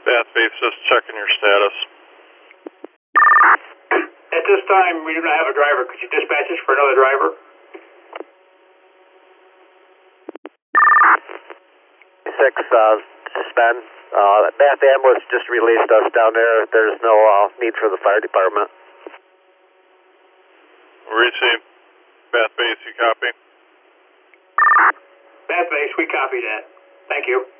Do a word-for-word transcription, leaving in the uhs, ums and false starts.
Bath Base, just checking your status. At this time, we do not have a driver. Could you dispatch us for another driver? Six, uh, suspend. Uh, Bath Ambulance just released us down there. There's no uh, need for the fire department. Receive. Bath Base, you copy? Bath Base, we copy that. Thank you.